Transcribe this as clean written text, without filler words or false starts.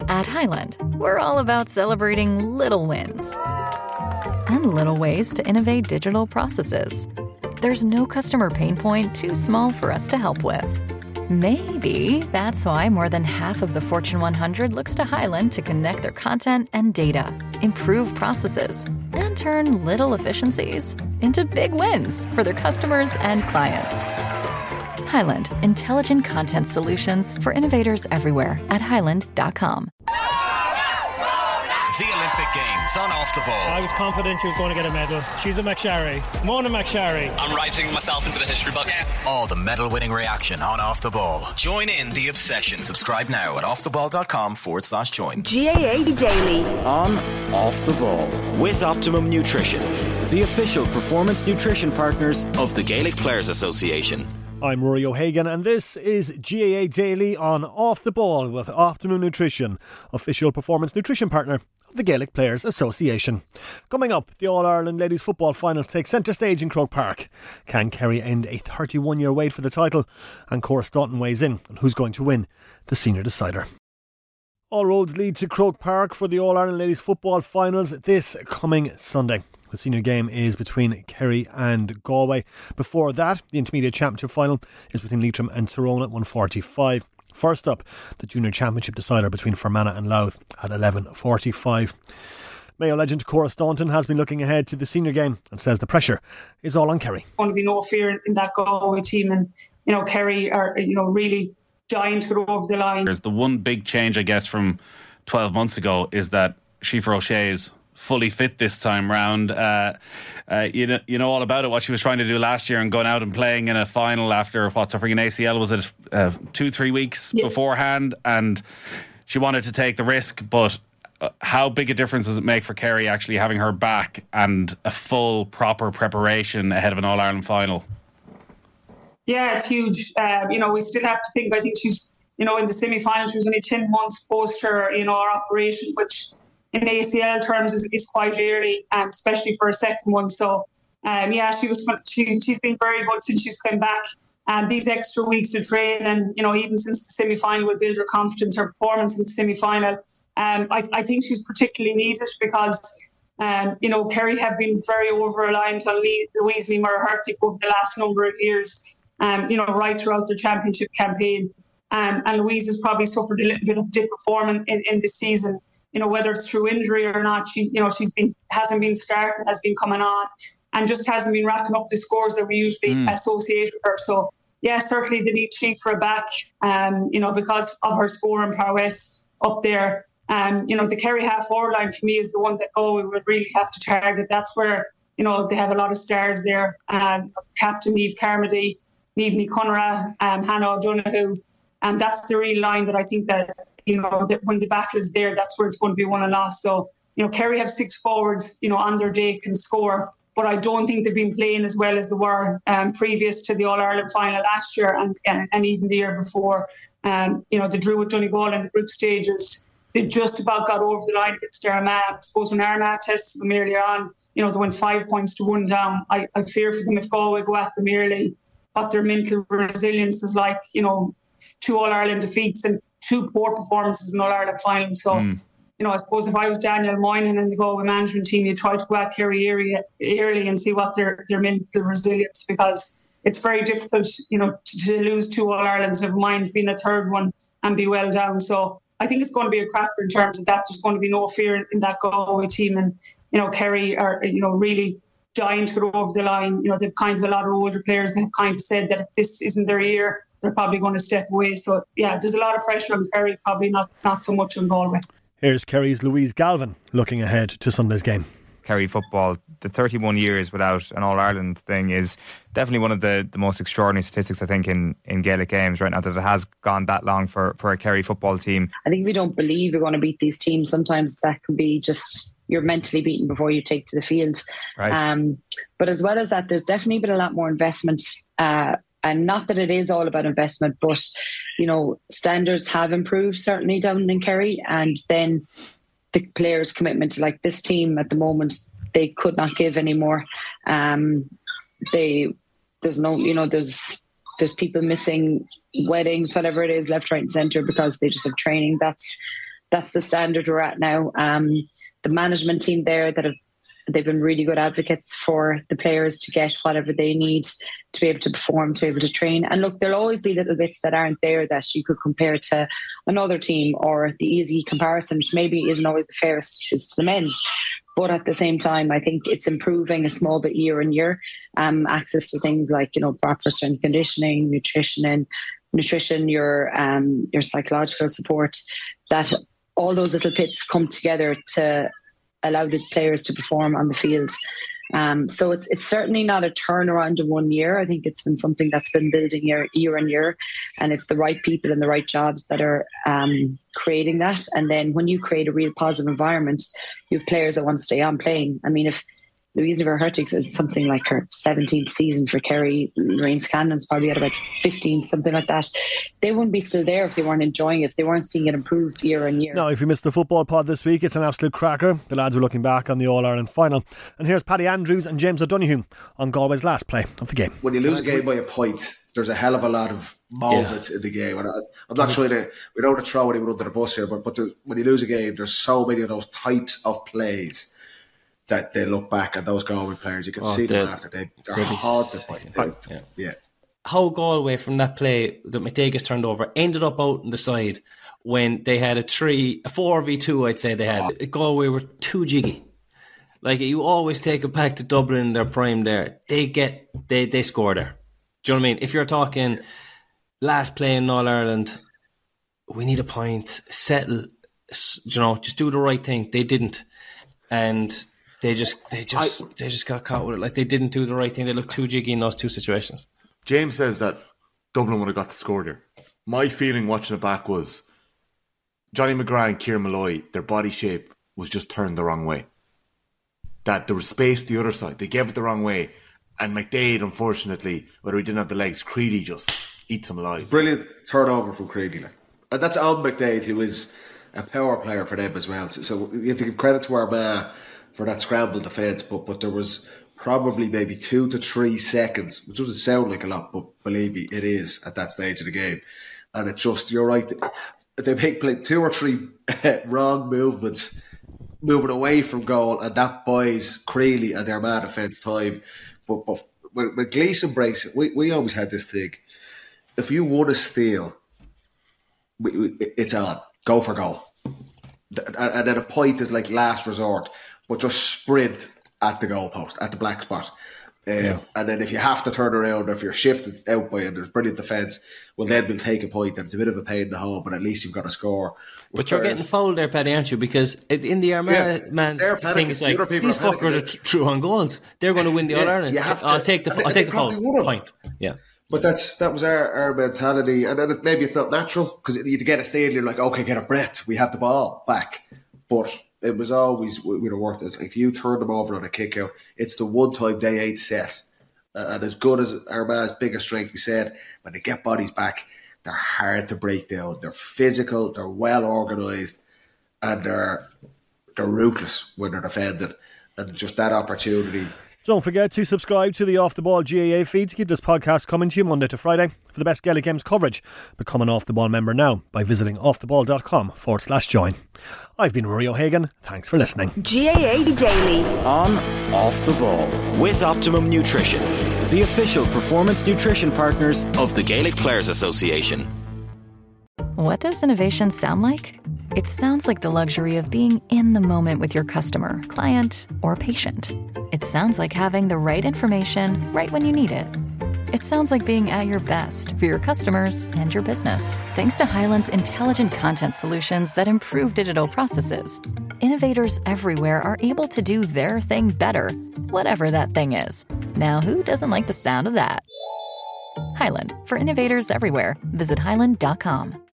At Highland, we're all about celebrating little wins and little ways to innovate digital processes. There's no customer pain point too small for us to help with. Maybe that's why more than half of the Fortune 100 looks to Highland to connect their content and data, improve processes, and turn little efficiencies into big wins for their customers and clients. Highland, intelligent content solutions for innovators everywhere at highland.com. The Olympic Games on Off the Ball. I was confident she was going to get a medal. She's a McSharry. Mona McSharry. I'm writing myself into the history books. All the medal-winning reaction on Off the Ball. Join in the obsession. Subscribe now at offtheball.com/join. GAA Daily. On Off the Ball. With Optimum Nutrition. The official performance nutrition partners of the Gaelic Players Association. I'm Rory O'Hagan and this is GAA Daily on Off the Ball with Optimum Nutrition, official performance nutrition partner of the Gaelic Players Association. Coming up, the All-Ireland Ladies Football Finals take centre stage in Croke Park. Can Kerry end a 31-year wait for the title? And Cora Staunton weighs in on who's going to win the senior decider. All roads lead to Croke Park for the All-Ireland Ladies Football Finals this coming Sunday. The senior game is between Kerry and Galway. Before that, the Intermediate Championship final is between Leitrim and Tyrone at 1:45. First up, the Junior Championship decider between Fermanagh and Louth at 11:45. Mayo legend Cora Staunton has been looking ahead to the senior game and says the pressure is all on Kerry. There's going to be no fear in that Galway team, and Kerry are really dying to get over the line. There's the one big change, I guess, from 12 months ago is that Síofra O'Shea's fully fit this time round. You know all about it, what she was trying to do last year and going out and playing in a final after suffering an ACL, was it 2-3 weeks beforehand, and she wanted to take the risk. But how big a difference does it make for Kerry actually having her back and a full proper preparation ahead of an All-Ireland final? Yeah, it's huge. We still have to think, I think she's in the semi-final she was only 10 months post her our operation, which in ACL terms is quite early, especially for a second one. So, she's been very good since she's come back. These extra weeks of training, and even since the semi-final, will build her confidence, her performance in the semi-final. I think she's particularly needed because, Kerry have been very over-reliant on Louise Lee Murray-Hurtig over the last number of years, right throughout their championship campaign. And Louise has probably suffered a little bit of dip of form in this season. Whether it's through injury or not, hasn't been starting, has been coming on, and just hasn't been racking up the scores that we usually associate with her. So, yeah, certainly they need Síofra back, because of her scoring prowess up there. The Kerry half-forward line for me is the one that Galway would really have to target. That's where, they have a lot of stars there. Captain Niamh Carmody, Niamh Conra, Hannah O'Donoghue. That's the real line that I think that that when the battle is there, that's where it's going to be won and lost. So, Kerry have 6 forwards, on their day can score, but I don't think they've been playing as well as they were previous to the All-Ireland final last year and even the year before. They drew with Donegal in the group stages. They just about got over the line against Armagh. I suppose when Armagh tested them earlier on, they went 5 points to 1 down. I fear for them if Galway go at them early, what their mental resilience is like, 2 All-Ireland defeats and 2 poor performances in All-Ireland final. So, I suppose if I was Daniel Moynihan and the Galway management team, you'd try to go at Kerry early and see what their mental resilience, because it's very difficult, to lose 2 All-Irelands, never mind being a third one and be well down. So I think it's going to be a cracker in terms of that. There's going to be no fear in that Galway team, and, Kerry are, really dying to get over the line. They've kind of a lot of older players that have kind of said that if this isn't their year, they're probably going to step away. So, yeah, there's a lot of pressure on Kerry, probably not so much on Galway. Here's Kerry's Louise Galvin looking ahead to Sunday's game. Kerry football, the 31 years without an All-Ireland thing is definitely one of the most extraordinary statistics, I think, in Gaelic games right now, that it has gone that long for a Kerry football team. I think if you don't believe you're going to beat these teams, sometimes that can be just you're mentally beaten before you take to the field. Right. But as well as that, there's definitely been a lot more investment, and not that it is all about investment, but, standards have improved certainly down in Kerry, and then the players' commitment to this team at the moment, they could not give anymore. There's people missing weddings, whatever it is, left, right and centre, because they just have training. That's that's the standard we're at now. The management team there they've been really good advocates for the players to get whatever they need to be able to perform, to be able to train. And look, there'll always be little bits that aren't there that you could compare to another team, or the easy comparison, which maybe isn't always the fairest, is to the men's. But at the same time, I think it's improving a small bit year on year. Access to things like, proper strength conditioning, nutrition, your psychological support, that all those little bits come together to allow the players to perform on the field. So it's certainly not a turnaround in 1 year. I think it's been something that's been building year on year, and it's the right people in the right jobs that are creating that. And then when you create a real positive environment, you have players that want to stay on playing. I mean, if Louise Verhertig is something like her 17th season for Kerry, Lorraine Scanlon's probably at about 15, something like that, they wouldn't be still there if they weren't enjoying it, if they weren't seeing it improve year on year. Now, if you missed the football pod this week, it's an absolute cracker. The lads are looking back on the All-Ireland final. And here's Paddy Andrews and James O'Donoghue on Galway's last play of the game. When you lose a game by a point, there's a hell of a lot of moments in the game. And I'm not trying to, we don't want to throw anyone under the bus here, but when you lose a game, there's so many of those types of plays that they look back at those Galway players. You can see them after they're haunted by it. Yeah. How Galway from that play that McTaggart turned over ended up out on the side when they had a 4v2, I'd say they had. Galway were too jiggy. Like, you always take it back to Dublin in their prime there. They score there. Do you know what I mean? If you're talking last play in All-Ireland, we need a point, settle, just do the right thing. They didn't. And They just got caught with it. Like, they didn't do the right thing. They looked too jiggy in those two situations. James says that Dublin would have got the score there. My feeling watching it back was Johnny McGrath and Kieran Malloy, their body shape was just turned the wrong way. That there was space the other side. They gave it the wrong way. And McDade, unfortunately, whether he didn't have the legs, Creedy just eats him alive. Brilliant turnover from Creedy. And that's Al McDade, who is a power player for them as well. So you have to give credit to Armagh for that scramble defence, but there was probably maybe 2 to 3 seconds, which doesn't sound like a lot, but believe me, it is at that stage of the game. And it's just, you're right, they make 2 or 3 wrong movements, moving away from goal, and that buys Creeley and their man defence time. But when Gleeson breaks it, we always had this thing. If you won a steal, it's on. Go for goal. And then a point is like last resort, but just sprint at the goalpost, at the black spot. And then if you have to turn around, or if you're shifted out by it, there's brilliant defence, well, then we'll take a point, and it's a bit of a pain in the hole, but at least you've got a score. But you're getting fouled there, Paddy, aren't you? Because in the Armagh man's thing, it's like, these fuckers are true on goals. They're going to win the All-Ireland. I'll take the foul point. Yeah. But that was our mentality. And then maybe it's not natural, because you get a steal, you're like, okay, get a breath, we have the ball back. But it was always, we'd have worked. If you turn them over on a kick out, it's the one time they ain't set. And as good as Armagh's biggest strength, we said, when they get bodies back, they're hard to break down. They're physical, they're well organised, and they're ruthless when they're defended. And just that opportunity. Don't forget to subscribe to the Off The Ball GAA feed to keep this podcast coming to you Monday to Friday. For the best Gaelic Games coverage, become an Off The Ball member now by visiting offtheball.com/join. I've been Rory O'Hagan. Thanks for listening. GAA Daily. On Off The Ball with Optimum Nutrition, the official performance nutrition partners of the Gaelic Players Association. What does innovation sound like? It sounds like the luxury of being in the moment with your customer, client, or patient. It sounds like having the right information right when you need it. It sounds like being at your best for your customers and your business. Thanks to Highland's intelligent content solutions that improve digital processes, innovators everywhere are able to do their thing better, whatever that thing is. Now, who doesn't like the sound of that? Highland, for innovators everywhere. Visit highland.com.